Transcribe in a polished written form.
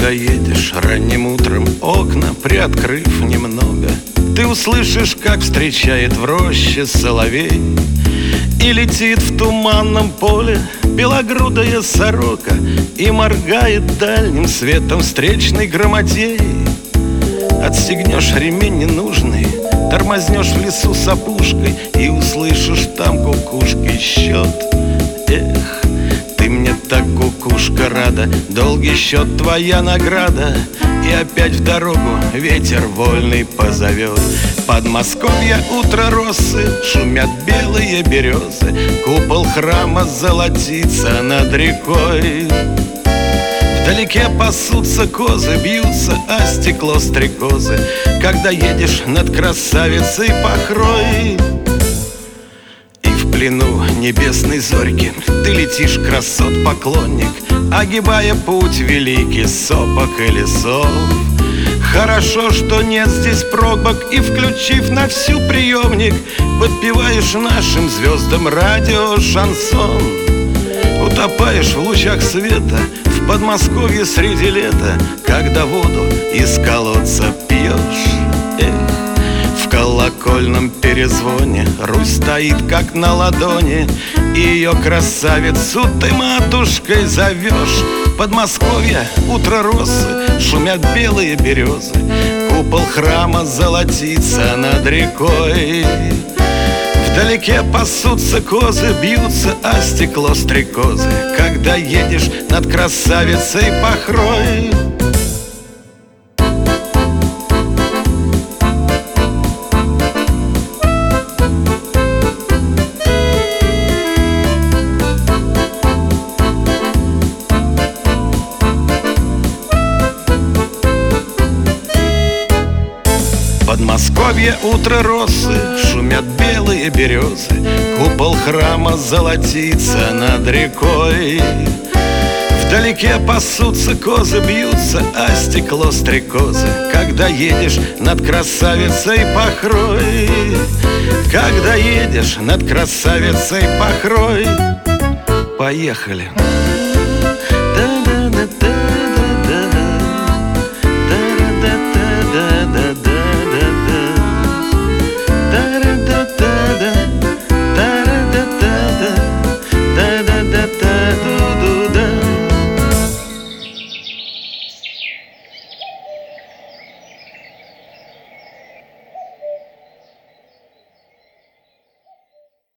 Когда едешь ранним утром, окна приоткрыв немного, ты услышишь, как встречает в роще соловей. И летит в туманном поле белогрудая сорока, и моргает дальним светом встречный грамотей. Отстегнешь ремень ненужный, тормознешь в лесу с опушкой, и услышишь там кукушки счет. Эх, ты мне так, кукушка, рада, долгий счет твоя награда. И опять в дорогу ветер вольный позовет. Подмосковье утро росы, шумят белые березы, купол храма золотится над рекой. Вдалеке пасутся козы, бьются о стекло стрекозы, когда едешь над красавицей Пахрой. И в плену небесной зорьки ты летишь, красот поклонник, огибая путь великий сопок и лесов. Хорошо, что нет здесь пробок, и, включив на всю приемник, подпеваешь нашим звездам радио шансон. Утопаешь в лучах света в Подмосковье среди лета, когда воду из колодца пьешь. Эх, в колокольном перезвоне Русь стоит как на ладони, и ее красавицу ты матушкой зовешь. Подмосковье утро росы, шумят белые березы, купол храма золотится над рекой. Вдалеке пасутся козы, бьются о стекло стрекозы, когда едешь над красавицей Пахрой. Подмосковье утро росы, шумят белые березы, купол храма золотится над рекой. Вдалеке пасутся козы, бьются о стекло стрекозы, когда едешь над красавицей Пахрой. Когда едешь над красавицей Пахрой. Поехали!